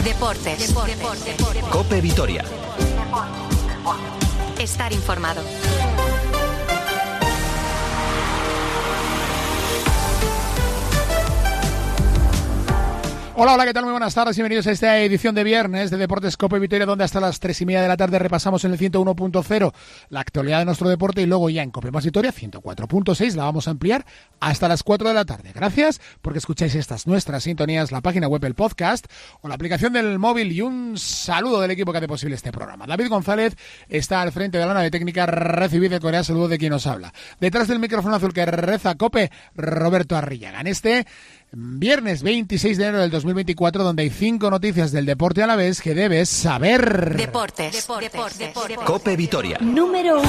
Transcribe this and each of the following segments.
Deportes. COPE Vitoria. Estar informado. Hola, ¿qué tal? Muy buenas tardes y bienvenidos a esta edición de viernes de Deportes COPE Vitoria, donde hasta las 3:30 de la tarde repasamos en el 101.0 la actualidad de nuestro deporte y luego ya en COPE Más Vitoria 104.6 la vamos a ampliar hasta las 4 de la tarde. Gracias porque escucháis estas nuestras sintonías, la página web, el podcast o la aplicación del móvil, y un saludo del equipo que hace posible este programa. David González está al frente de la nave técnica, recibid el cordial saludo de quien nos habla. Detrás del micrófono azul que reza COPE, Roberto Arrillaga. En este viernes 26 de enero del 2024, donde hay 5 noticias del deporte alavés que debes saber. Deportes. COPE Vitoria. Número 1.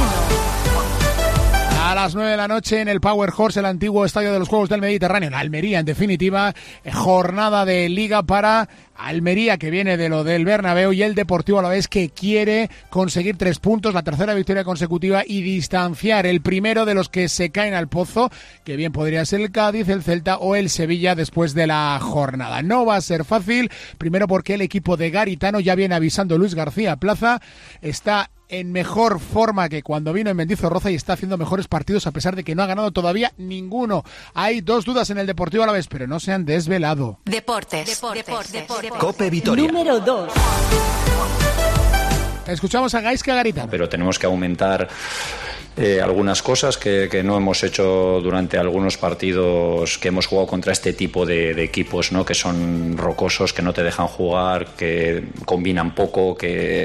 A las 9 de la noche en el Power Horse, el antiguo estadio de los Juegos del Mediterráneo, en Almería, en definitiva, jornada de Liga para Almería, que viene de lo del Bernabéu, y el Deportivo Alavés, que quiere conseguir 3 puntos, la tercera victoria consecutiva, y distanciar el primero de los que se caen al pozo, que bien podría ser el Cádiz, el Celta o el Sevilla después de la jornada. No va a ser fácil, primero porque el equipo de Garitano, ya viene avisando Luis García Plaza, está en mejor forma que cuando vino en Mendizorroza y está haciendo mejores partidos a pesar de que no ha ganado todavía ninguno. Hay 2 dudas en el Deportivo Alavés, pero no se han desvelado. Deportes. COPE Vitoria. Número 2. Escuchamos a Gaizka Garitano. Pero tenemos que aumentar algunas cosas que no hemos hecho durante algunos partidos que hemos jugado contra este tipo de equipos, ¿no? Que son rocosos, que no te dejan jugar, que combinan poco,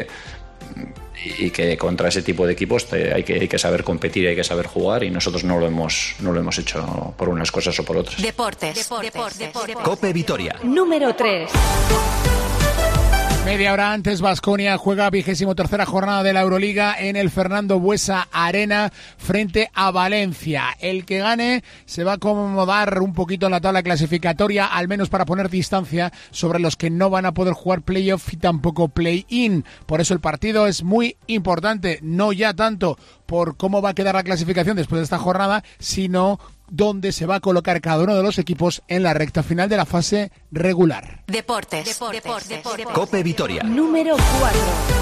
y que contra ese tipo de equipos hay que saber competir, hay que saber jugar, y nosotros no lo hemos hecho por unas cosas o por otras. Deportes. COPE Vitoria. Número 3. Media hora antes, Baskonia juega 23ª jornada de la Euroliga en el Fernando Buesa Arena frente a Valencia. El que gane se va a acomodar un poquito en la tabla clasificatoria, al menos para poner distancia sobre los que no van a poder jugar playoff y tampoco play-in. Por eso el partido es muy importante, no ya tanto por cómo va a quedar la clasificación después de esta jornada, sino dónde se va a colocar cada uno de los equipos en la recta final de la fase regular. Deportes. COPE Vitoria. Número 4.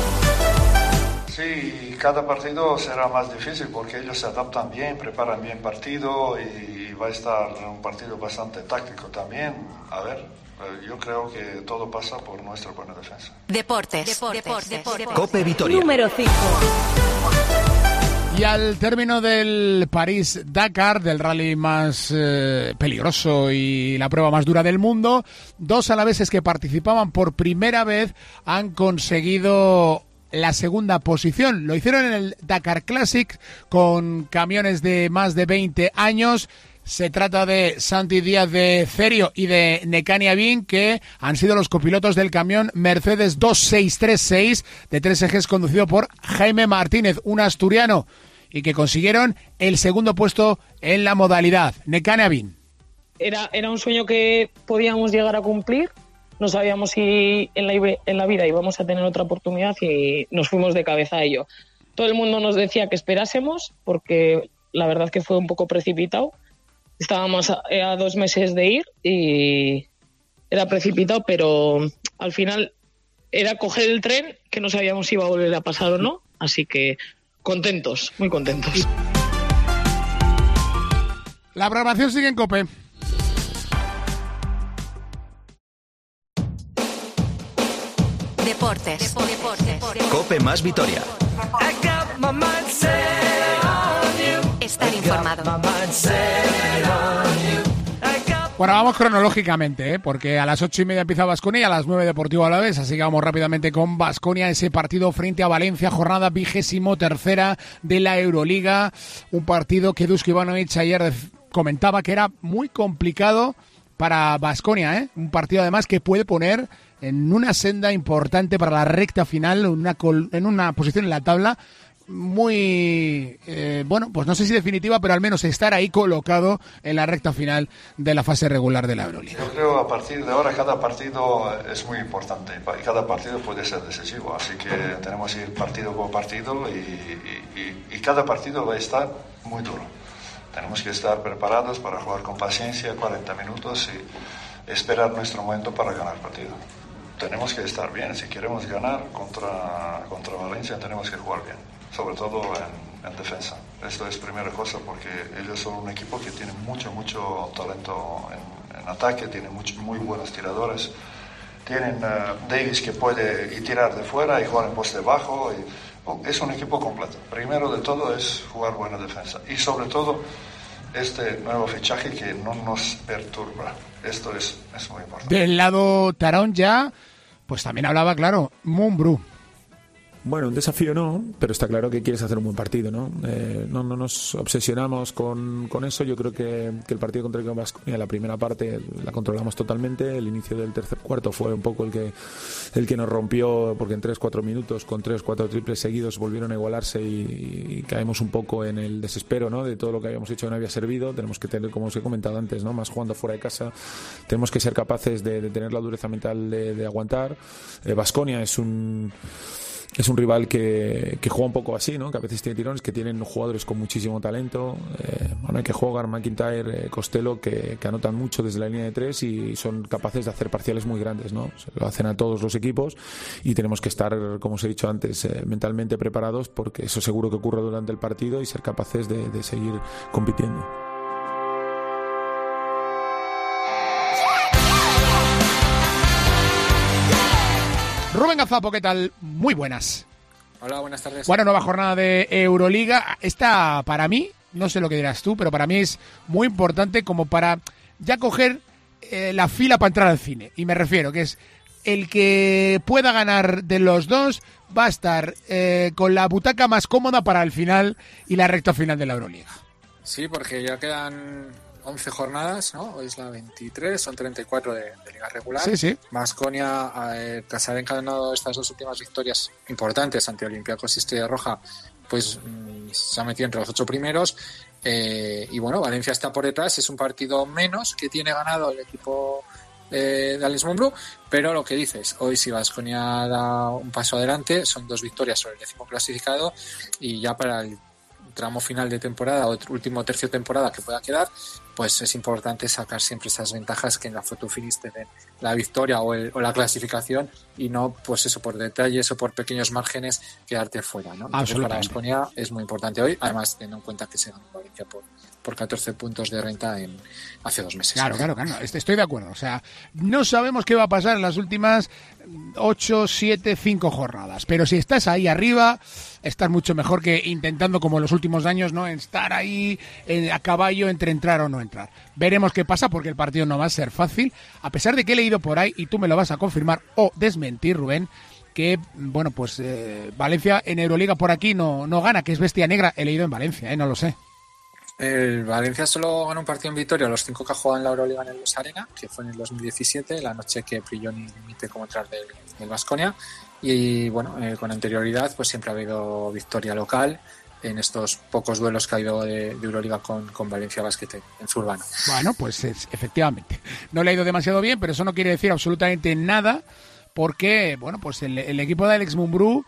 Sí, cada partido será más difícil porque ellos se adaptan bien, preparan bien partido y va a estar un partido bastante táctico también. A ver, yo creo que todo pasa por nuestra buena defensa. Deportes. COPE Vitoria. Número 5. Y al término del París-Dakar, del rally más peligroso y la prueba más dura del mundo, 2 alaveses que participaban por primera vez han conseguido la segunda posición. Lo hicieron en el Dakar Classic con camiones de más de 20 años. Se trata de Santi Díaz de Cerio y de Nekania Bin, que han sido los copilotos del camión Mercedes 2636 de 3 ejes conducido por Jaime Martínez, un asturiano, y que consiguieron el segundo puesto en la modalidad. Nekania Bin. Era un sueño que podíamos llegar a cumplir. No sabíamos si en la vida íbamos a tener otra oportunidad y nos fuimos de cabeza a ello. Todo el mundo nos decía que esperásemos porque la verdad que fue un poco precipitado. Estábamos a 2 meses de ir y era precipitado, pero al final era coger el tren, que no sabíamos si iba a volver a pasar o no, así que contentos, muy contentos. La programación sigue en COPE. Deportes. COPE Más Vitoria. Estar informado. Bueno, vamos cronológicamente, porque a las 8:30 empieza Baskonia y a las 9 Deportivo Alavés, así que vamos rápidamente con Baskonia, ese partido frente a Valencia, jornada 23ª de la Euroliga, un partido que Dusko Ivanovic ayer comentaba que era muy complicado para Baskonia, un partido además que puede poner en una senda importante para la recta final, en una posición en la tabla muy, pues no sé si definitiva, pero al menos estar ahí colocado en la recta final de la fase regular de la Euroliga. Yo creo a partir de ahora cada partido es muy importante y cada partido puede ser decisivo, así que tenemos que ir partido por partido y cada partido va a estar muy duro. Tenemos que estar preparados para jugar con paciencia 40 minutos y esperar nuestro momento para ganar el partido. tenemos que estar bien. Si queremos ganar contra Valencia, tenemos que jugar bien, sobre todo en defensa. Esto es primera cosa, porque ellos son un equipo que tiene mucho talento en ataque, tienen muy buenos tiradores. Tienen Davis, que puede tirar de fuera y jugar en poste bajo. Es un equipo completo. Primero de todo es jugar buena defensa. Y sobre todo, este nuevo fichaje que no nos perturba. Esto es muy importante. Del lado Tarón ya, pues también hablaba, claro, Mumbrú. Bueno, un desafío no, pero está claro que quieres hacer un buen partido, ¿no? No nos obsesionamos con eso. Yo creo que el partido contra el Baskonia, la primera parte la controlamos totalmente. El inicio del tercer cuarto fue un poco el que nos rompió, porque en 3-4 minutos, con 3-4 triples seguidos, volvieron a igualarse y caemos un poco en el desespero, ¿no? De todo lo que habíamos hecho no había servido. Tenemos que tener, como os he comentado antes, ¿no? Más jugando fuera de casa. Tenemos que ser capaces de tener la dureza mental de aguantar. Baskonia es un rival que juega un poco así, ¿no? Que a veces tiene tirones, que tienen jugadores con muchísimo talento. Hay que jugar McIntyre, Costello, que anotan mucho desde la línea de 3 y son capaces de hacer parciales muy grandes, ¿no? Se lo hacen a todos los equipos y tenemos que estar, como os he dicho antes, mentalmente preparados, porque eso seguro que ocurre durante el partido, y ser capaces de seguir compitiendo. Rubén Gazapo, ¿qué tal? Muy buenas. Hola, buenas tardes. Bueno, nueva jornada de Euroliga. Esta, para mí, no sé lo que dirás tú, pero para mí es muy importante como para ya coger la fila para entrar al cine. Y me refiero que es el que pueda ganar de los dos va a estar con la butaca más cómoda para el final y la recta final de la Euroliga. Sí, porque ya quedan 11 jornadas, ¿no? Hoy es la 23, son 34 de liga regular. Sí, sí. Baskonia, tras haber encadenado estas dos últimas victorias importantes ante Olympiacos y Estrella Roja, pues se ha metido entre los 8 primeros. Y bueno, Valencia está por detrás, es un partido menos que tiene ganado el equipo de Alex Mumbrú, pero lo que dices, hoy si Baskonia da un paso adelante, son 2 victorias sobre el 10º clasificado, y ya para el tramo final de temporada o último tercio de temporada que pueda quedar, pues es importante sacar siempre esas ventajas que en la photo finish te den la victoria o la clasificación, y no, pues eso, por detalles o por pequeños márgenes quedarte fuera, ¿no? Entonces, para Baskonia es muy importante hoy, además teniendo en cuenta que se ganó Valencia por 14 puntos de renta hace 2 meses. Claro, estoy de acuerdo. O sea, no sabemos qué va a pasar en las últimas 8, 7, 5 jornadas, pero si estás ahí arriba, estás mucho mejor que intentando, como en los últimos años, ¿no? Estar ahí a caballo entre entrar o no entrar. Veremos qué pasa, porque el partido no va a ser fácil, a pesar de que he leído por ahí, y tú me lo vas a confirmar o desmentir, Rubén, que, bueno, pues Valencia en Euroliga por aquí no gana, que es bestia negra. He leído en Valencia, no lo sé. El Valencia solo ganó un partido en Vitoria, los 5 que ha jugado en la Euroliga en el Los Arena, que fue en el 2017, la noche que Prigioni dimite como entrar del Baskonia. Y bueno, con anterioridad pues siempre ha habido victoria local en estos pocos duelos que ha habido de Euroliga con Valencia Basket en Zurbano. Bueno, pues efectivamente, no le ha ido demasiado bien, pero eso no quiere decir absolutamente nada, porque, bueno, pues el equipo de Alex Mumbrú,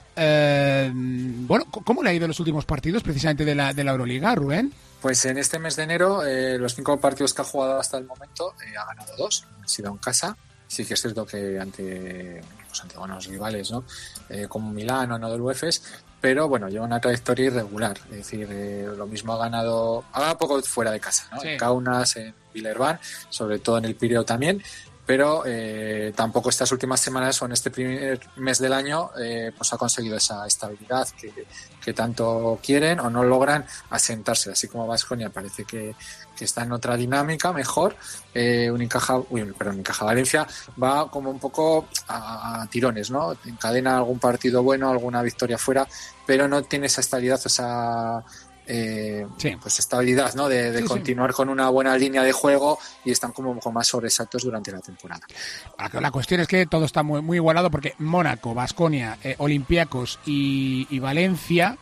bueno, ¿cómo le ha ido en los últimos partidos precisamente de la Euroliga, Rubén? Pues en este mes de enero, los 5 partidos que ha jugado hasta el momento, ha ganado 2, han sido en casa. Sí que es cierto que ante buenos rivales, ¿no? Como Milán o Anadolu Efes, pero bueno, lleva una trayectoria irregular. Es decir, lo mismo ha ganado poco fuera de casa, ¿no? Sí. En Kaunas, en Villerban, sobre todo en el Pireo también, pero tampoco estas últimas semanas o en este primer mes del año pues ha conseguido esa estabilidad que tanto quieren o no logran asentarse, así como Baskonia parece que está en otra dinámica mejor. Unicaja Valencia va como un poco a tirones, ¿no? Encadena algún partido bueno, alguna victoria fuera, pero no tiene esa estabilidad, esa pues estabilidad, ¿no? De continuar con una buena línea de juego, y están como con más sobresaltos durante la temporada. La cuestión es que todo está muy, muy igualado, porque Mónaco, Baskonia, Olympiacos y Valencia,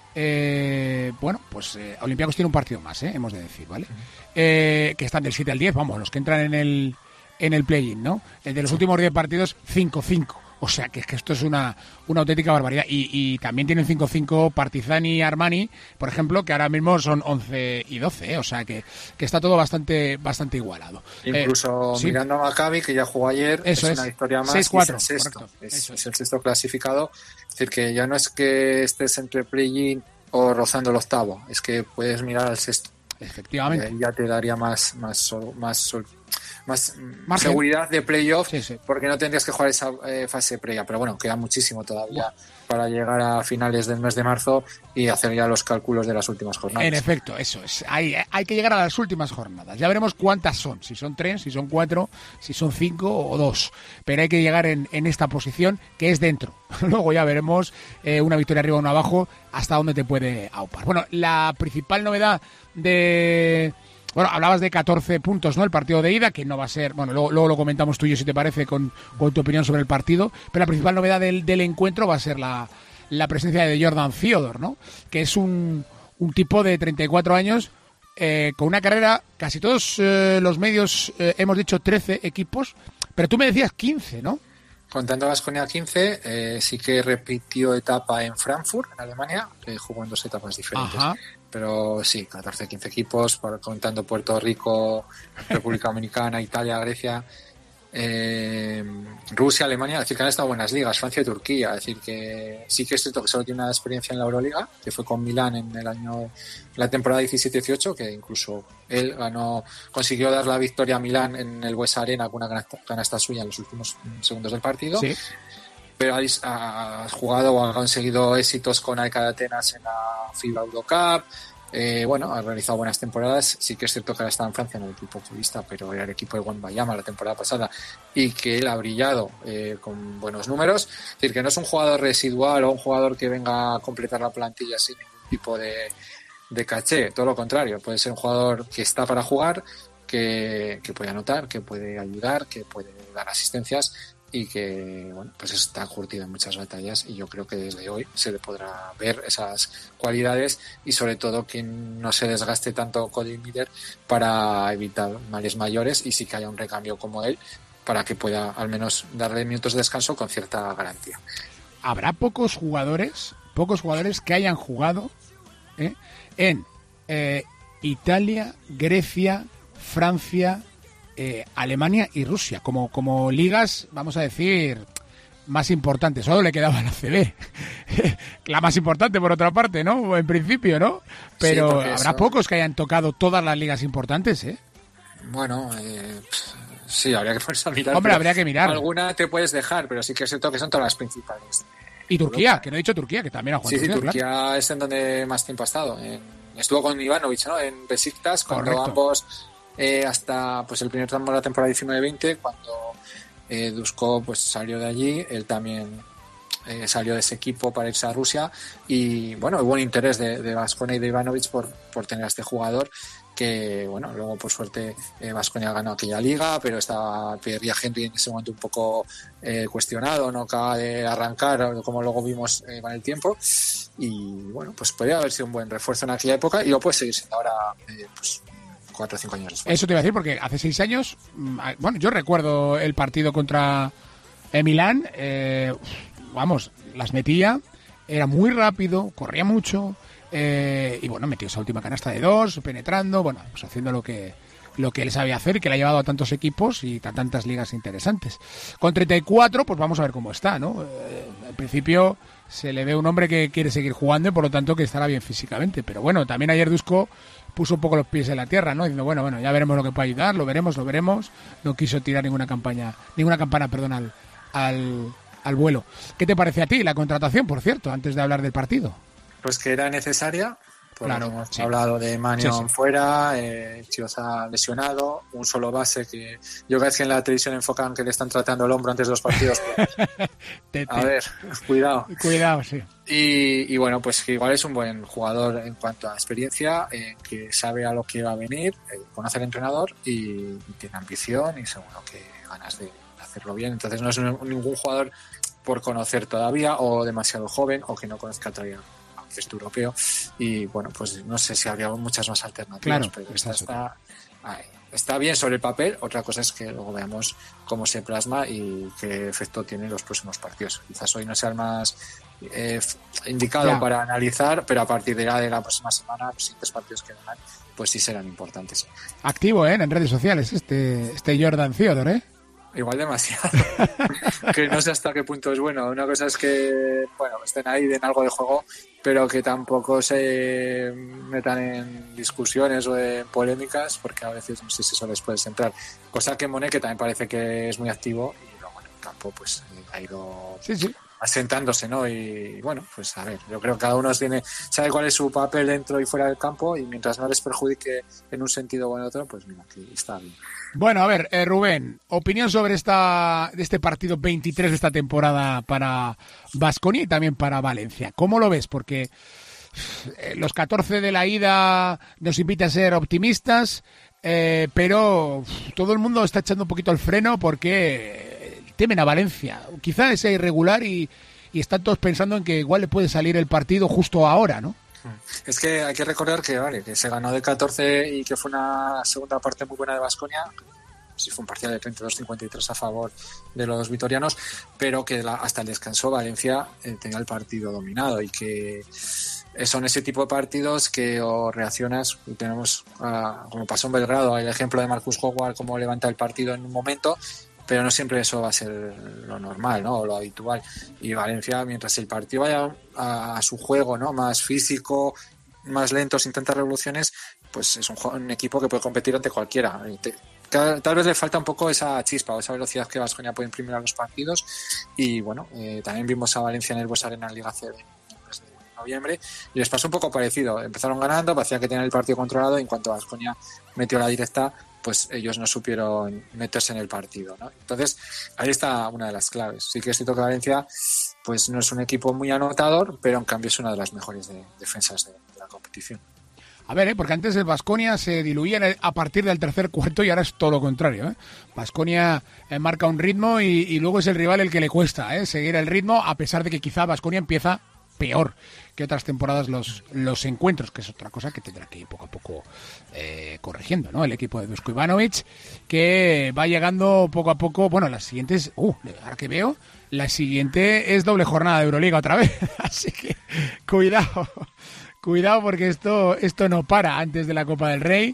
bueno, pues Olympiacos tiene un partido más, hemos de decir, ¿vale? Que están del 7 al 10, vamos, los que entran en el play-in, ¿no? De los últimos 10 partidos, 5-5. O sea, que es que esto es una auténtica barbaridad. Y también tienen 5-5 Partizan y Armani, por ejemplo, que ahora mismo son 11 y 12, o sea, que está todo bastante igualado. Incluso mirando a Maccabi, que ya jugó ayer, eso es una victoria más. 6-4, es el sexto clasificado. Es decir, que ya no es que estés entre play-in o rozando el octavo, es que puedes mirar al sexto. Efectivamente. Ya te daría más seguridad de playoff, porque no tendrías que jugar esa fase previa. Pero bueno, queda muchísimo todavía para llegar a finales del mes de marzo y hacer ya los cálculos de las últimas jornadas. En efecto, eso es. Hay que llegar a las últimas jornadas. Ya veremos cuántas son, si son 3, si son 4, si son 5 o 2. Pero hay que llegar en esta posición que es dentro. Luego ya veremos una victoria arriba o una abajo hasta dónde te puede aupar. Bueno, la principal novedad Bueno, hablabas de 14 puntos, ¿no? El partido de ida, que no va a ser... Bueno, luego lo comentamos tú y yo, si te parece, con tu opinión sobre el partido. Pero la principal novedad del encuentro va a ser la presencia de Jordan Fyodor, ¿no? Que es un tipo de 34 años con una carrera... Casi todos los medios hemos dicho 13 equipos, pero tú me decías 15, ¿no? Contando Baskonia 15, sí que repitió etapa en Frankfurt, en Alemania, que jugó en 2 etapas diferentes. Ajá. Pero sí, 14-15 equipos, contando Puerto Rico, República Dominicana, Italia, Grecia, Rusia, Alemania. Es decir, que han estado buenas ligas, Francia y Turquía. Es decir, que sí que es cierto que solo tiene una experiencia en la Euroliga, que fue con Milán en la temporada 17-18, que incluso él consiguió dar la victoria a Milán en el Buesa Arena con una canasta suya en los últimos segundos del partido. Sí. Pero ha jugado o ha conseguido éxitos con AEK de Atenas en la FIBA Eurocup. Ha realizado buenas temporadas. Sí que es cierto que ahora está en Francia en el equipo turista, pero era el equipo de Wembanyama la temporada pasada y que él ha brillado con buenos números. Es decir, que no es un jugador residual o un jugador que venga a completar la plantilla sin ningún tipo de caché. Todo lo contrario, puede ser un jugador que está para jugar, que puede anotar, que puede ayudar, que puede dar asistencias y que pues está curtido en muchas batallas, y yo creo que desde hoy se le podrá ver esas cualidades y sobre todo que no se desgaste tanto Cody Miller para evitar males mayores y sí que haya un recambio como él para que pueda al menos darle minutos de descanso con cierta garantía. Habrá pocos jugadores que hayan jugado en Italia, Grecia, Francia, Alemania y Rusia, como ligas, vamos a decir, más importantes. Solo le quedaba la ACB, la más importante por otra parte, ¿no? En principio, ¿no? Pero sí, habrá pocos que hayan tocado todas las ligas importantes, ¿eh? Bueno, sí, habría que ponerse a mirar. Hombre, habría que mirar. Alguna te puedes dejar, pero sí que es cierto que son todas las principales. Y Turquía, que no he dicho Turquía, que también ha jugado. Sí, Turquía claro. Es en donde más tiempo ha estado. Estuvo con Ivanovic, ¿no? En Besiktas, cuando Correcto. Ambos... hasta pues el primer tramo de la temporada 19-20, cuando Dusko pues salió de allí, él también salió de ese equipo para irse a Rusia, y bueno, hubo un interés de Baskonia y de Ivanovic por tener a este jugador, que bueno, luego por suerte Baskonia ganó aquella liga, pero estaba Pierre Henry en ese momento un poco cuestionado, no acaba de arrancar como luego vimos con el tiempo, y bueno, pues podría haber sido un buen refuerzo en aquella época y lo puede seguir siendo ahora pues 4 o 5 años después. Eso te iba a decir, porque hace 6 años, bueno, yo recuerdo el partido contra Milán, las metía, era muy rápido, corría mucho, y bueno, metió esa última canasta de 2, penetrando, bueno, pues haciendo lo que él sabía hacer y que le ha llevado a tantos equipos y a tantas ligas interesantes. Con 34, pues vamos a ver cómo está, ¿no? Al principio se le ve un hombre que quiere seguir jugando y por lo tanto que estará bien físicamente, pero bueno, también ayer Dusko puso un poco los pies en la tierra, ¿no? Diciendo, bueno, ya veremos lo que puede ayudar, lo veremos. No quiso tirar ninguna campana, al vuelo. ¿Qué te parece a ti la contratación, por cierto, antes de hablar del partido? Pues que era necesaria. Claro, hemos sí. hablado de Manion fuera, Chioza lesionado, un solo base que yo creo que en la televisión enfocan que le están tratando el hombro antes de los partidos. A ver, cuidado. Cuidado, sí. Y bueno, pues que igual es un buen jugador en cuanto a experiencia, que sabe a lo que va a venir, conoce al entrenador y tiene ambición y seguro que ganas de hacerlo bien. Entonces no es ningún jugador por conocer todavía o demasiado joven o que no conozca todavía el europeo, y bueno, pues no sé si habría muchas más alternativas, claro, pero esta está está bien sobre el papel, otra cosa es que luego veamos cómo se plasma y qué efecto tiene en los próximos partidos. Quizás hoy no sea el más indicado para analizar, pero a partir de la próxima semana, los siguientes partidos que ganan, pues sí serán importantes. Activo, en redes sociales, este Jordan Theodore, Igual demasiado. Que no sé hasta qué punto es bueno. Una cosa es que, estén ahí, den algo de juego, pero que tampoco se metan en discusiones o en polémicas, porque a veces no sé si eso les puede entrar. Cosa que Monet, que también parece que es muy activo, y luego en el campo pues ha ido asentándose, ¿no? Y bueno, pues a ver, yo creo que cada uno sabe cuál es su papel dentro y fuera del campo, y mientras no les perjudique en un sentido o en otro, pues mira, que está bien. Bueno, a ver, Rubén, opinión sobre este partido 23 de esta temporada para Baskonia y también para Valencia. ¿Cómo lo ves? Porque los 14 de la ida nos invita a ser optimistas, pero todo el mundo está echando un poquito el freno porque temen a Valencia. Quizá sea irregular y están todos pensando en que igual le puede salir el partido justo ahora, ¿no? Es que hay que recordar que se ganó de 14 y que fue una segunda parte muy buena de Baskonia. Sí, fue un parcial de 32-53 a favor de los vitorianos, pero que hasta el descanso Valencia tenía el partido dominado, y que son ese tipo de partidos que o reaccionas, y tenemos, como pasó en Belgrado, el ejemplo de Marcus Howard, cómo levanta el partido en un momento, pero no siempre eso va a ser lo normal, ¿no? O lo habitual. Y Valencia, mientras el partido vaya a su juego, ¿no? Más físico, más lento, sin tantas revoluciones, pues es un equipo que puede competir ante cualquiera. Tal vez le falta un poco esa chispa o esa velocidad que Baskonia puede imprimir a los partidos. Y bueno, también vimos a Valencia en el Bues Arena en Liga CB desde noviembre, y les pasó un poco parecido. Empezaron ganando, parecía que tenían el partido controlado, y en cuanto Baskonia metió la directa, pues ellos no supieron meterse en el partido, ¿no? Entonces, ahí está una de las claves. Sí que es cierto que Valencia pues no es un equipo muy anotador, pero en cambio es una de las mejores defensas de la competición. A ver, porque antes el Baskonia se diluía a partir del tercer cuarto y ahora es todo lo contrario. Baskonia marca un ritmo y luego es el rival el que le cuesta seguir el ritmo, a pesar de que quizá Baskonia empieza peor que otras temporadas los encuentros, que es otra cosa que tendrá que ir poco a poco corrigiendo, ¿no? El equipo de Dusko Ivanovic, que va llegando poco a poco. Bueno, las siguientes, ahora que veo, la siguiente es doble jornada de Euroliga otra vez, así que cuidado porque esto no para antes de la Copa del Rey.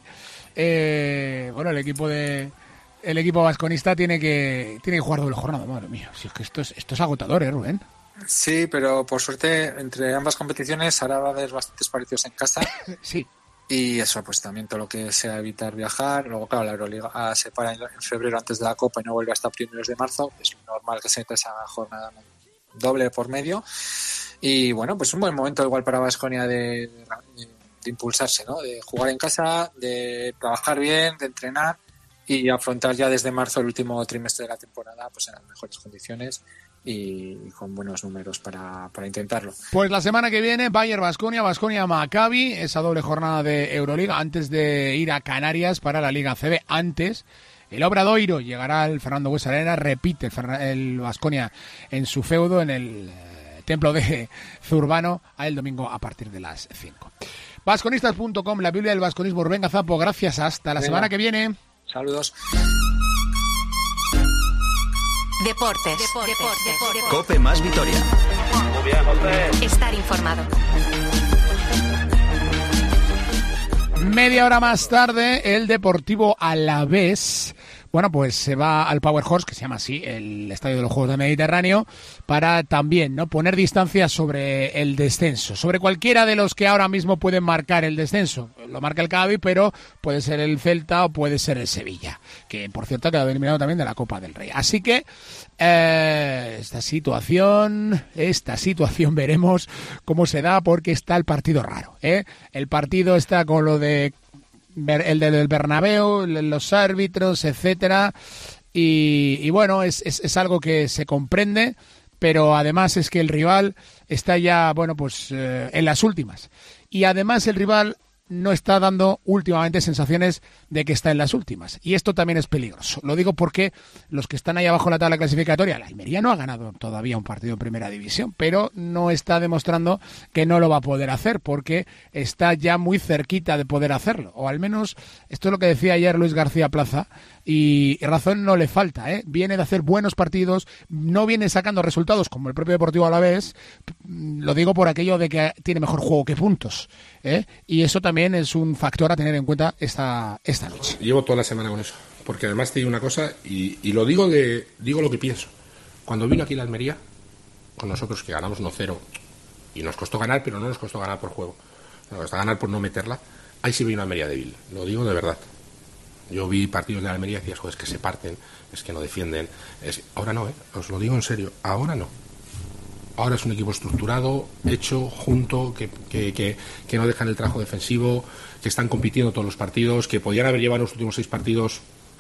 El equipo vasconista tiene que jugar doble jornada, madre mía. Si es que esto es agotador, Rubén. Sí, pero por suerte entre ambas competiciones ahora va a haber bastantes partidos en casa. Sí. Y eso, pues también todo lo que sea evitar viajar. Luego, claro, la Euroliga se para en febrero antes de la Copa y no vuelve hasta primeros de marzo. Es normal que se meta esa jornada doble por medio. Y bueno, pues un buen momento igual para Baskonia de impulsarse, ¿no? De jugar en casa, de trabajar bien, de entrenar y afrontar ya desde marzo el último trimestre de la temporada pues en las mejores condiciones y con buenos números para intentarlo. Pues la semana que viene Bayern Baskonia, Baskonia Maccabi, esa doble jornada de Euroliga antes de ir a Canarias para la Liga CB. Antes el Obradoiro llegará al Fernando Bues Arena, repite el Baskonia en su feudo en el templo de Zurbano el domingo a partir de las 5. Vasconistas.com, la Biblia del vasconismo. Rubén Gazapo, gracias, hasta la semana que viene. Saludos. Deportes. Cope más Vitoria. Muy bien, José. Estar informado. Media hora más tarde, el Deportivo Alavés, bueno, pues se va al Power Horse, que se llama así, el Estadio de los Juegos del Mediterráneo, para también, ¿no?, poner distancia sobre el descenso, sobre cualquiera de los que ahora mismo pueden marcar el descenso. Lo marca el Cádiz, pero puede ser el Celta o puede ser el Sevilla, que por cierto ha quedado eliminado también de la Copa del Rey. Así que esta situación veremos cómo se da, porque está el partido raro, El partido está con lo de el del Bernabéu, los árbitros, etcétera, y bueno, es algo que se comprende, pero además es que el rival está ya, bueno, pues en las últimas, y además el rival no está dando últimamente sensaciones de que está en las últimas. Y esto también es peligroso. Lo digo porque los que están ahí abajo en la tabla clasificatoria, la Almería no ha ganado todavía un partido en primera división, pero no está demostrando que no lo va a poder hacer, porque está ya muy cerquita de poder hacerlo. O al menos esto es lo que decía ayer Luis García Plaza, y razón no le falta, ¿eh? Viene de hacer buenos partidos, no viene sacando resultados como el propio Deportivo Alavés. Lo digo por aquello de que tiene mejor juego que puntos, ¿eh? Y eso también es un factor a tener en cuenta esta noche. Llevo toda la semana con eso, porque además te digo una cosa, y lo digo lo que pienso. Cuando vino aquí la Almería, con nosotros que ganamos 1-0, y nos costó ganar, pero no nos costó ganar por juego, nos costó ganar por no meterla, ahí sí vino una Almería débil, lo digo de verdad. Yo vi partidos de la Almería y decías, joder, es que se parten, es que no defienden. Ahora no, os lo digo en serio, ahora no. Ahora es un equipo estructurado, hecho, junto, que no dejan el trabajo defensivo, que están compitiendo todos los partidos, que podían haber llevado los últimos 6 partidos,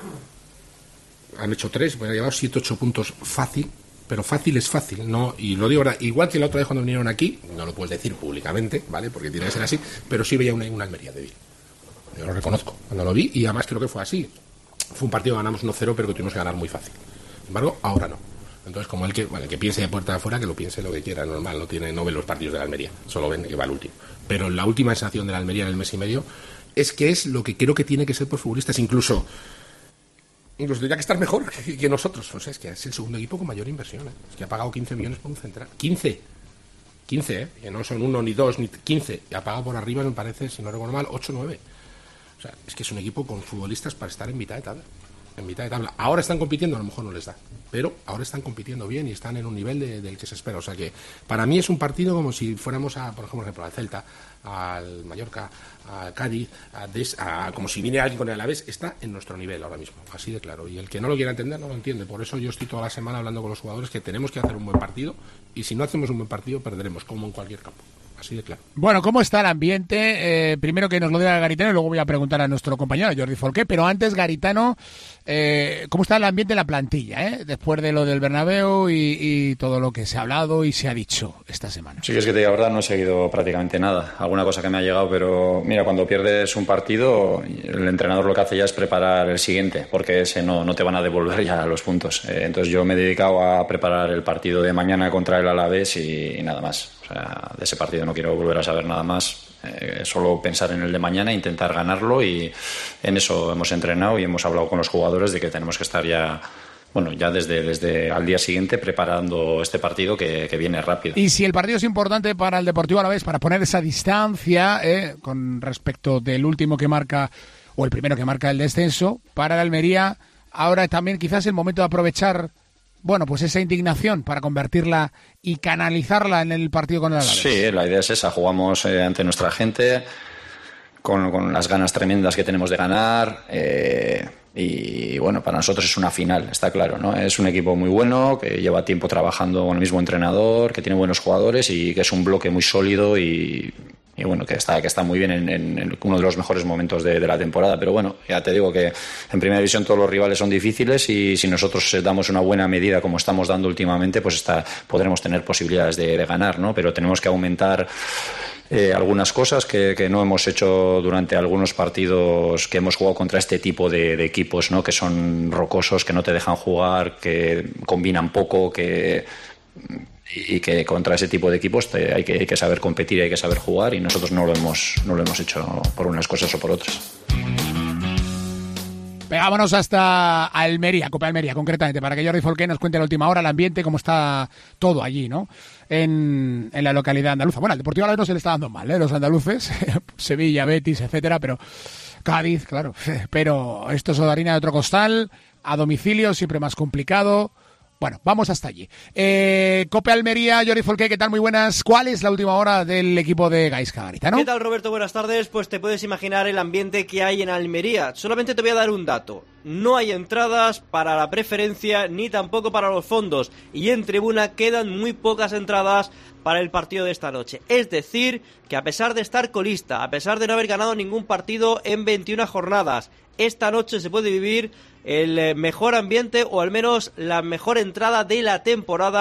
han hecho 3, podían haber llevado 7-8 puntos fácil, pero fácil es fácil, ¿no? Y lo digo ahora, igual que la otra vez cuando vinieron aquí, no lo puedes decir públicamente, ¿vale? Porque tiene que ser así, pero sí veía una Almería débil. Yo lo reconozco, cuando lo vi, y además creo que fue así. Fue un partido que ganamos 1-0, pero que tuvimos que ganar muy fácil. Sin embargo, ahora no. Entonces, como el que piense de puerta de afuera, que lo piense lo que quiera, normal, no ve los partidos de la Almería, solo ven que va el último. Pero la última sensación de la Almería en el mes y medio es que es lo que creo que tiene que ser por futbolistas, incluso tendría que estar mejor que nosotros. O sea, es que es el segundo equipo con mayor inversión, ¿eh? Es que ha pagado 15 millones por un central. 15, que no son 1 ni 2 ni 15, y ha pagado por arriba, me parece, si no recuerdo mal, 8 o 9. O sea, es que es un equipo con futbolistas para estar en mitad de tabla. Ahora están compitiendo, a lo mejor no les da, pero ahora están compitiendo bien y están en un nivel del que se espera. O sea que para mí es un partido como si fuéramos por ejemplo, al Celta, al Mallorca, al Cádiz, como si viene alguien con el Alavés. Está en nuestro nivel ahora mismo, así de claro. Y el que no lo quiera entender no lo entiende. Por eso yo estoy toda la semana hablando con los jugadores que tenemos que hacer un buen partido, y si no hacemos un buen partido perderemos, como en cualquier campo. Así de claro. Bueno, ¿cómo está el ambiente? Primero que nos lo diga Garitano y luego voy a preguntar a nuestro compañero Jordi Folqué, pero antes, Garitano, ¿cómo está el ambiente en la plantilla? Después de lo del Bernabéu y todo lo que se ha hablado y se ha dicho esta semana. Sí, es que te digo la verdad, no he seguido prácticamente nada. Alguna cosa que me ha llegado, pero mira, cuando pierdes un partido, el entrenador lo que hace ya es preparar el siguiente, porque ese no te van a devolver ya los puntos. Entonces yo me he dedicado a preparar el partido de mañana contra el Alavés y nada más. O sea, de ese partido no quiero volver a saber nada más, solo pensar en el de mañana, intentar ganarlo, y en eso hemos entrenado y hemos hablado con los jugadores de que tenemos que estar ya desde al día siguiente preparando este partido que viene rápido. Y si el partido es importante para el Deportivo Alavés, para poner esa distancia con respecto del último que marca, o el primero que marca el descenso, para la Almería, ahora también quizás el momento de aprovechar pues esa indignación para convertirla y canalizarla en el partido con el Alavés. Sí, la idea es esa. Jugamos ante nuestra gente con las ganas tremendas que tenemos de ganar, y bueno, para nosotros es una final, está claro, ¿no? Es un equipo muy bueno, que lleva tiempo trabajando con el mismo entrenador, que tiene buenos jugadores y que es un bloque muy sólido y bueno, que está muy bien en uno de los mejores momentos de la temporada. Pero bueno, ya te digo que en primera división todos los rivales son difíciles, y si nosotros damos una buena medida como estamos dando últimamente, pues podremos tener posibilidades de ganar, ¿no? Pero tenemos que aumentar algunas cosas que no hemos hecho durante algunos partidos que hemos jugado contra este tipo de equipos, ¿no? Que son rocosos, que no te dejan jugar, que combinan poco, y que contra ese tipo de equipos hay que saber competir, hay que saber jugar, y nosotros no lo hemos hecho por unas cosas o por otras. Vámonos hasta Almería, Copa Almería, concretamente, para que Jordi Folqué nos cuente la última hora, el ambiente, cómo está todo allí, ¿no? En la localidad andaluza. Bueno, al Deportivo Alavés no se le está dando mal, los andaluces, Sevilla, Betis, etcétera, pero Cádiz, claro, pero esto es harina de otro costal, a domicilio siempre más complicado. Bueno, vamos hasta allí. Copa Almería, Jordi Folqué, ¿qué tal? Muy buenas. ¿Cuál es la última hora del equipo de Gaizka Garitano? ¿Qué tal, Roberto? Buenas tardes. Pues te puedes imaginar el ambiente que hay en Almería. Solamente te voy a dar un dato. No hay entradas para la preferencia ni tampoco para los fondos. Y en tribuna quedan muy pocas entradas para el partido de esta noche. Es decir, que a pesar de estar colista, a pesar de no haber ganado ningún partido en 21 jornadas, esta noche se puede vivir el mejor ambiente, o al menos la mejor entrada de la temporada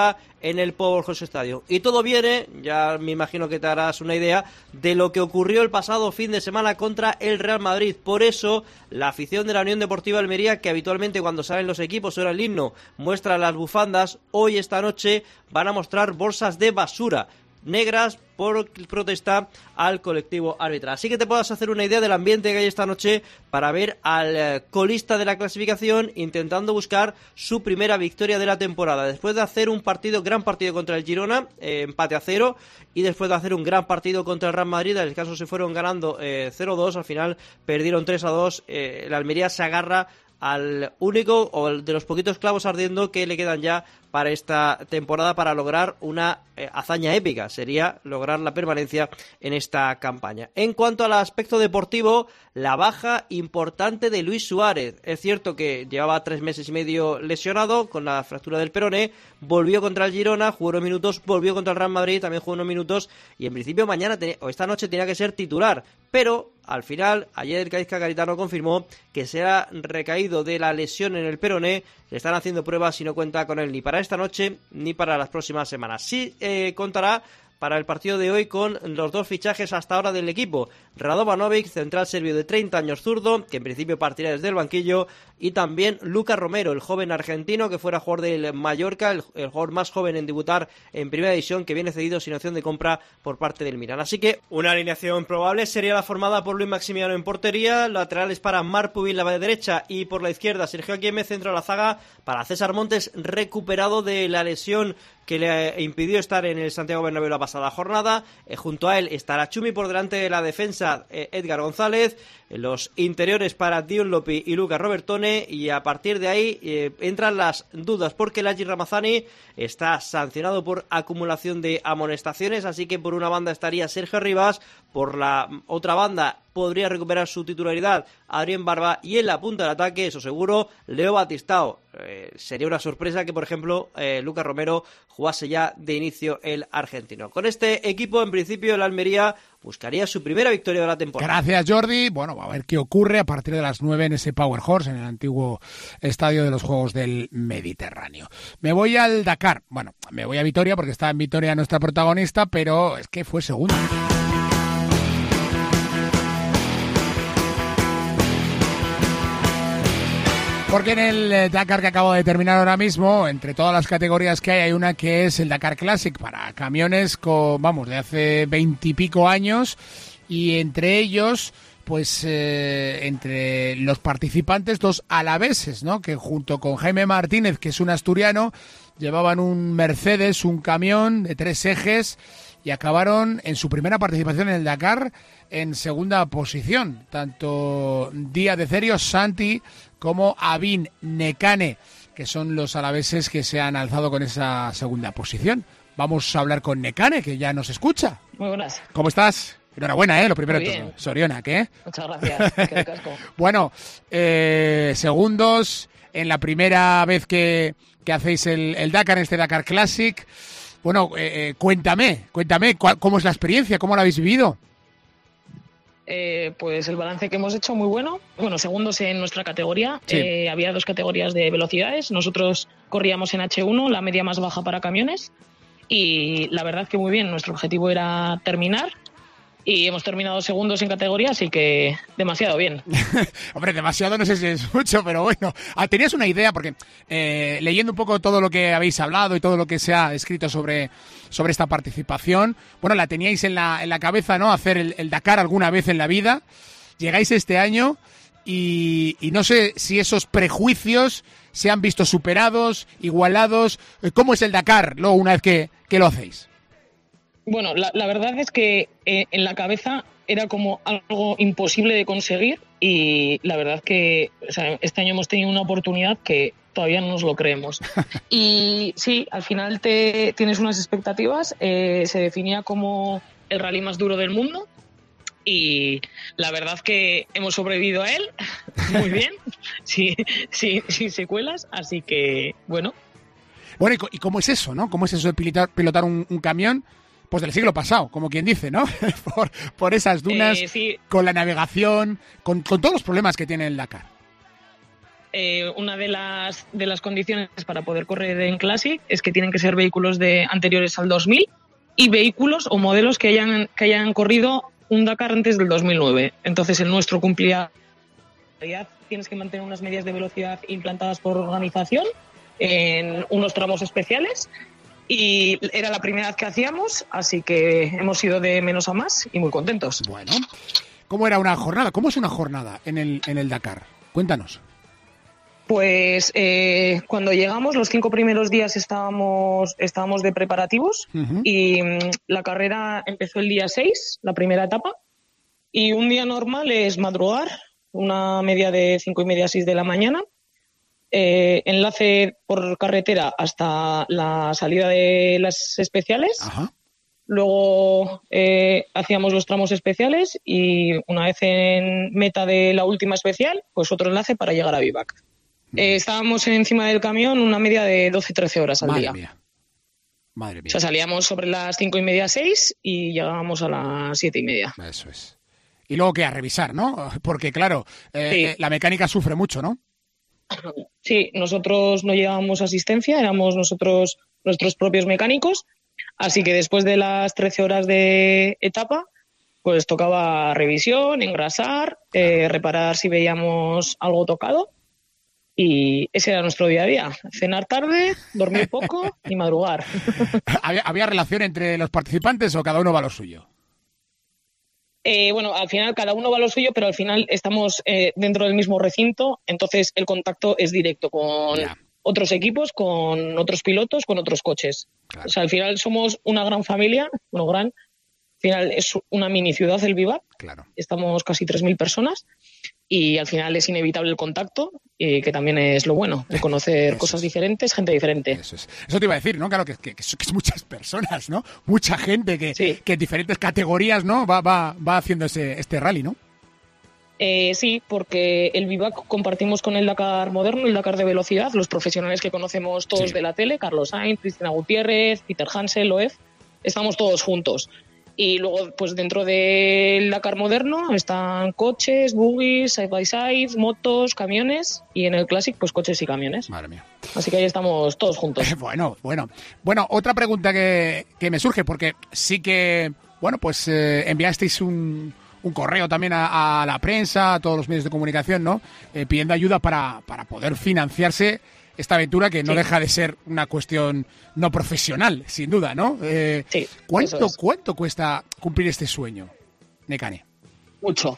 en el Powerhouse Stadium. Y todo viene, ya me imagino que te harás una idea, de lo que ocurrió el pasado fin de semana contra el Real Madrid. Por eso, la afición de la Unión Deportiva Almería, que habitualmente cuando salen los equipos suena el himno, muestra las bufandas, hoy esta noche van a mostrar bolsas de basura negras por protesta al colectivo arbitral. Así que te puedas hacer una idea del ambiente que hay esta noche para ver al colista de la clasificación intentando buscar su primera victoria de la temporada, después de hacer un gran partido contra el Girona, empate a 0, y después de hacer un gran partido contra el Real Madrid. En el caso se fueron ganando 0-2, al final perdieron 3-2. La Almería se agarra al único o de los poquitos clavos ardiendo que le quedan ya para esta temporada para lograr una hazaña épica. Sería lograr la permanencia en esta campaña. En cuanto al aspecto deportivo, la baja importante de Luis Suárez. Es cierto que llevaba 3 meses y medio lesionado con la fractura del peroné, volvió contra el Girona, jugó unos minutos, volvió contra el Real Madrid, también jugó unos minutos, y en principio esta noche tenía que ser titular, pero al final, ayer el Gaizka Garitano confirmó que se ha recaído de la lesión en el peroné. Le están haciendo pruebas y no cuenta con él ni para esta noche ni para las próximas semanas. Sí contará para el partido de hoy con los 2 fichajes hasta ahora del equipo. Radovanovic, central serbio de 30 años zurdo, que en principio partirá desde el banquillo, y también Lucas Romero, el joven argentino que fuera jugador del Mallorca, el jugador más joven en debutar en primera división, que viene cedido sin opción de compra por parte del Milan. Así que una alineación probable sería la formada por Luis Maximiano en portería, laterales para Marc Pubil la derecha y por la izquierda Sergio Aguirre, centro de la zaga para César Montes, recuperado de la lesión que le impidió estar en el Santiago Bernabéu la pasada jornada. Junto a él estará Chumi, por delante de la defensa Edgar González, los interiores para Dion Lopi y Lucas Robertone, y a partir de ahí entran las dudas porque Lagi Ramazani está sancionado por acumulación de amonestaciones, así que por una banda estaría Sergio Rivas, por la otra banda podría recuperar su titularidad Adrián Barba, y en la punta del ataque, eso seguro, Leo Batistao. Sería una sorpresa que, por ejemplo, Lucas Romero jugase ya de inicio el argentino. Con este equipo, en principio, el Almería buscaría su primera victoria de la temporada. Gracias, Jordi. Bueno, a ver qué ocurre a partir de las 9 en ese Powerhouse, en el antiguo estadio de los Juegos del Mediterráneo. Me voy al Dakar. Bueno, me voy a Vitoria porque está en Vitoria nuestra protagonista, pero es que fue segundo. Porque en el Dakar que acabo de terminar ahora mismo, entre todas las categorías que hay una que es el Dakar Classic para camiones de hace 20 y pico años, y entre ellos, pues entre los participantes, 2 alaveses, ¿no? Que junto con Jaime Martínez, que es un asturiano, llevaban un Mercedes, un camión de 3 ejes, y acabaron en su primera participación en el Dakar en segunda posición. Tanto Díaz de Cerio, Santi, como Abin Nekane, que son los alaveses que se han alzado con esa segunda posición. Vamos a hablar con Nekane, que ya nos escucha. Muy buenas. ¿Cómo estás? Enhorabuena, lo primero Muy de bien. todo. Soriona, ¿qué? Muchas gracias. Qué casco. Bueno, segundos en la primera vez que hacéis el Dakar, en este Dakar Classic. Bueno, cuéntame, ¿cómo es la experiencia? ¿Cómo la habéis vivido? Pues el balance que hemos hecho muy bueno. Bueno, segundos en nuestra categoría. Sí. Había 2 categorías de velocidades. Nosotros corríamos en H1, la media más baja para camiones. Y la verdad que muy bien. Nuestro objetivo era terminar. Y hemos terminado segundos en categoría, así que demasiado bien. Hombre, demasiado no sé si es mucho, pero bueno. ¿Tenías una idea? Porque leyendo un poco todo lo que habéis hablado y todo lo que se ha escrito sobre esta participación, bueno, la teníais en la cabeza, ¿no? Hacer el Dakar alguna vez en la vida. Llegáis este año y no sé si esos prejuicios se han visto superados, igualados. ¿Cómo es el Dakar luego una vez que lo hacéis? Bueno, la verdad es que en la cabeza era como algo imposible de conseguir, y la verdad que este año hemos tenido una oportunidad que todavía no nos lo creemos. Y sí, al final tienes unas expectativas. Se definía como el rally más duro del mundo, y la verdad que hemos sobrevivido a él muy bien, sin secuelas, así que bueno. Bueno, ¿y cómo es eso, no? ¿Cómo es eso de pilotar un camión? Pues del siglo pasado, como quien dice, ¿no? por esas dunas, sí. con la navegación, con todos los problemas que tiene el Dakar. una de las condiciones para poder correr en Classic es que tienen que ser vehículos anteriores al 2000 y vehículos o modelos que hayan corrido un Dakar antes del 2009. Entonces el nuestro cumplía. Tienes que mantener unas medidas de velocidad implantadas por organización en unos tramos especiales y era la primera vez que hacíamos, así que hemos ido de menos a más y muy contentos. Bueno, ¿cómo era una jornada? ¿Cómo es una jornada en el Dakar? Cuéntanos. Pues cuando llegamos, los 5 primeros días estábamos de preparativos y la carrera empezó el día 6, la primera etapa, y un día normal es madrugar, una media de 5:30 a 6 de la mañana, enlace por carretera hasta la salida de las especiales. Ajá. Luego hacíamos los tramos especiales y una vez en meta de la última especial, pues otro enlace para llegar a Vivac. Estábamos encima del camión una media de 12-13 horas al día. Madre mía. O sea, salíamos sobre las 5:30, 6 y llegábamos a las 7:30. Eso es. Y luego que a revisar, ¿no? Porque claro, Sí. La mecánica sufre mucho, ¿no? Sí, nosotros no llevábamos asistencia, éramos nosotros nuestros propios mecánicos, así que después de las 13 horas de etapa, pues tocaba revisión, engrasar, reparar si veíamos algo tocado. Y ese era nuestro día a día. Cenar tarde, dormir poco y madrugar. ¿Había relación entre los participantes o cada uno va a lo suyo? Bueno, al final cada uno va a lo suyo, pero al final estamos dentro del mismo recinto, entonces el contacto es directo con otros equipos, con otros pilotos, con otros coches. Claro. O sea, al final somos una gran familia, al final es una mini ciudad el Vivac. Claro. Estamos casi 3.000 personas. Y al final es inevitable el contacto, que también es lo bueno, el conocer cosas diferentes, gente diferente. Eso te iba a decir, ¿no? Claro, que es muchas personas, ¿no? Mucha gente que en diferentes categorías, ¿no? Va haciendo este rally, ¿no? Sí, porque el Vivac compartimos con el Dakar moderno, el Dakar de velocidad, los profesionales que conocemos todos de la tele, Carlos Sainz, Cristina Gutiérrez, Peter Hansel, Loef, estamos todos juntos. Y luego, pues dentro del Dakar moderno están coches, buggies, side-by-side, motos, camiones y en el Classic, pues coches y camiones. Madre mía. Así que ahí estamos todos juntos. Bueno, otra pregunta que me surge, porque sí que, pues enviasteis un correo también a la prensa, a todos los medios de comunicación, ¿no? Pidiendo ayuda para poder financiarse esta aventura que no deja de ser una cuestión no profesional, sin duda, ¿no? Sí. ¿Cuánto cuesta cumplir este sueño, Nekane? Mucho.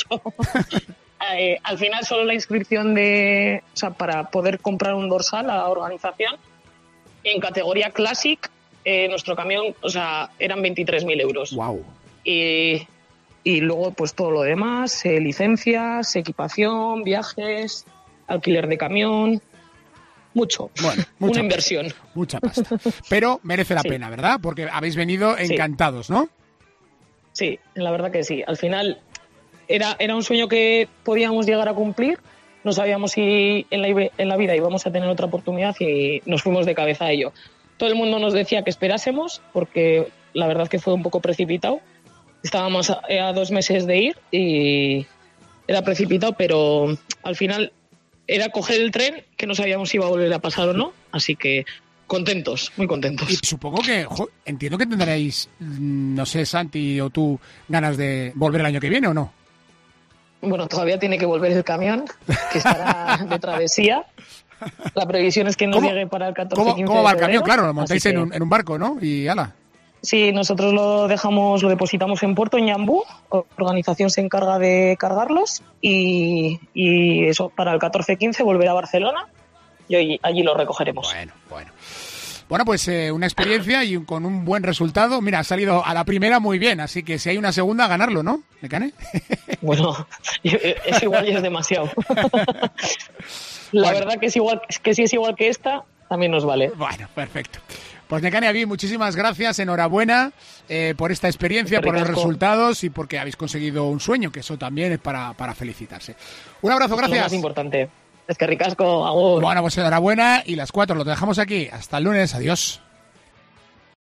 Al final solo la inscripción para poder comprar un dorsal a la organización en categoría Classic, nuestro camión, eran 23.000 euros. Wow. Y luego pues todo lo demás, licencias, equipación, viajes, alquiler de camión. Mucho. Bueno, una inversión. Mucha pasta. Pero merece la pena, ¿verdad? Porque habéis venido encantados, ¿no? Sí, la verdad que sí. Al final era un sueño que podíamos llegar a cumplir. No sabíamos si en la vida íbamos a tener otra oportunidad y nos fuimos de cabeza a ello. Todo el mundo nos decía que esperásemos porque la verdad que fue un poco precipitado. Estábamos a 2 meses de ir y era precipitado, pero al final era coger el tren, que no sabíamos si iba a volver a pasar o no, así que contentos, muy contentos. Y supongo que, entiendo que tendréis, no sé, Santi o tú, ganas de volver el año que viene, ¿o no? Bueno, todavía tiene que volver el camión, que estará de travesía. La previsión es que nos llegue para el 14-15 ¿Cómo va el de camión? febrero, Claro, lo montáis en un barco, ¿no? Y ala. Sí, nosotros lo depositamos en puerto, en Ñambú. La organización se encarga de cargarlos y eso, para el 14-15 volver a Barcelona y allí lo recogeremos. Bueno, pues una experiencia y con un buen resultado. Mira, ha salido a la primera muy bien, así que si hay una segunda, ganarlo, ¿no, Nekane? Bueno, es igual y es demasiado. La verdad que si es igual que esta, también nos vale. Bueno, perfecto. Pues Nekane Avi, muchísimas gracias, enhorabuena por esta experiencia, por los resultados y porque habéis conseguido un sueño, que eso también es para felicitarse. Un abrazo, gracias. Lo más importante. Es que ricasco, agur. Bueno, pues enhorabuena y las 4 lo dejamos aquí. Hasta el lunes, adiós.